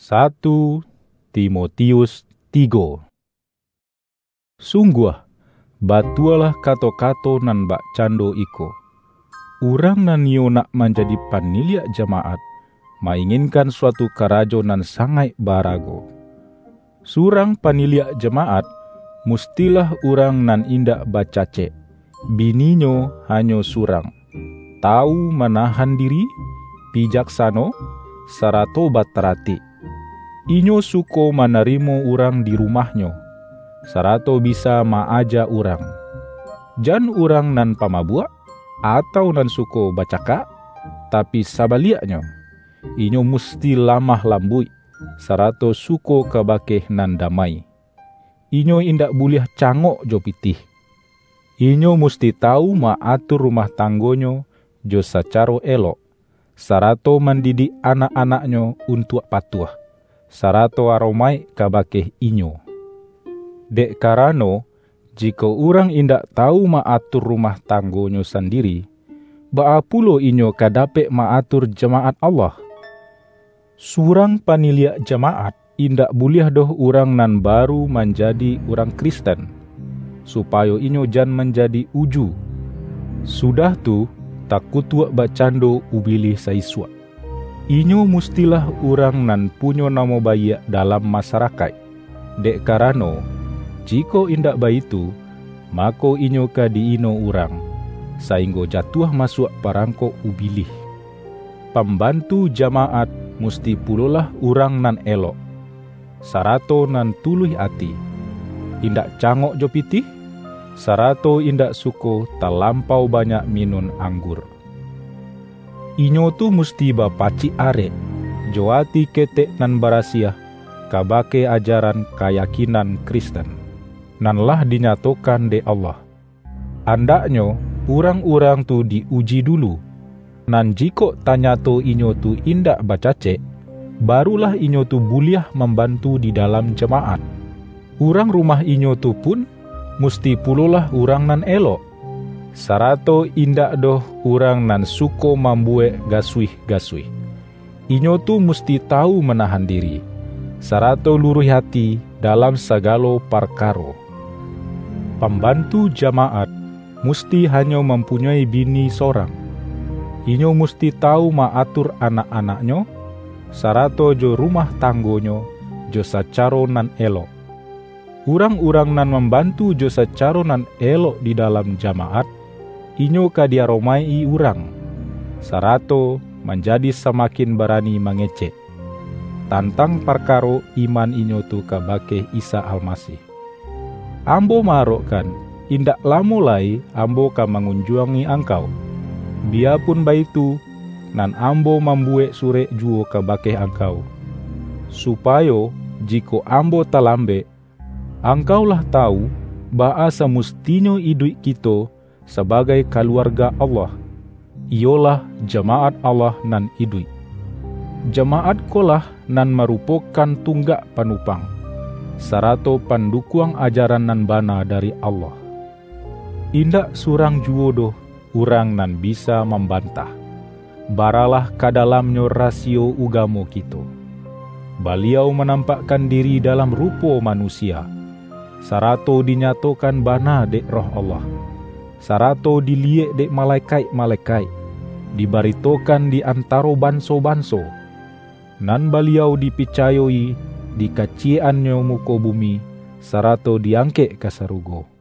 1 Timotius 3. Sungguh, batualah kato-kato nan bak cando iko. Urang nan yo nak menjadi panilia jemaat, mainginkan suatu karajo nan sangai barago. Surang panilia jemaat, mustilah urang nan indak bacace. Bininyo hanyo surang, tahu menahan diri, bijaksano, sarato baterati. Inyo suko menerimo urang di rumahnya, sarato bisa maaja urang. Jan urang nan pamabua, atau nan suko bacaka, tapi sabaliaknya, inyo musti lamah lambui, sarato suko kabakeh nan damai. Inyo indak boleh cangok jo pitih. Inyo musti tahu maatur rumah tanggonyo jo sacaro elok, sarato mendidik anak-anaknya untuk patuh, sarato aromai kabakeh inyo. Dek karano, jika orang indak tahu maatur rumah tanggonyo sendiri, baapulo inyo kadapek maatur jemaat Allah. Surang panilia jemaat indak boleh doh orang nan baru menjadi orang Kristen, supaya inyo jan menjadi uju. Sudah tu, takut tuak bacando ubilih saiswa. Inyo mustilah orang nan punyo namo baik dalam masyarakat. Dek karano, jika indak baitu, mako inyo ka diino orang, sainggo jatuh masuk parangko ubilih. Pembantu jamaat musti pulolah orang nan elok, sarato nan tuluh hati, indak cangok jo pitih, sarato indak suko talampau banyak minum anggur. Inyo tu musti bapaci arek, joati ketek nan barasiah, kabake ajaran keyakinan Kristen, nan lah dinyatakan de Allah. Andaknyo, urang-urang tu diuji dulu, nan jiko tanyato inyo tu indak bacacek, barulah inyo tu buliah membantu di dalam jemaat. Urang rumah inyo tu pun, musti pulolah urang nan elok, sarato indak doh urang nan suko membuat gaswih-gaswih. Inyo tu musti tahu menahan diri, sarato luruh hati dalam segala perkara. Pembantu jamaat musti hanya mempunyai bini seorang. Inyo musti tahu maatur anak-anaknya, sarato jo rumah tanggonyo jo sacaro nan elok. Urang-urang nan membantu jo sacaro nan elok di dalam jamaat, inyo kadiaromai urang, sarato menjadi semakin berani mengecek tentang perkara iman inyo tu kabake Isa Almasih. Ambo marokkan, indak lamo lai ambo ka mengunjungi angkau. Biarpun baitu, nan ambo membuat surek juo kabake angkau, supaya jiko ambo talambe, angkaulah tahu bahwa semestinya hidup kita sebagai keluarga Allah, ialah jemaat Allah nan hidup. Jemaat kolah nan merupakan tunggak panupang, sarato pendukung ajaran nan bana dari Allah. Indak surang juodoh urang nan bisa membantah, baralah kadalamnya rasio ugamo kita. Beliau menampakkan diri dalam rupa manusia, sarato dinyatakan bana dek roh Allah, sarato diliek dek malaikat-malaikat, dibaritokan di antaro banso-banso, nan beliau dipicayoi di kaciannya muka bumi, sarato diangkek ke sarugo.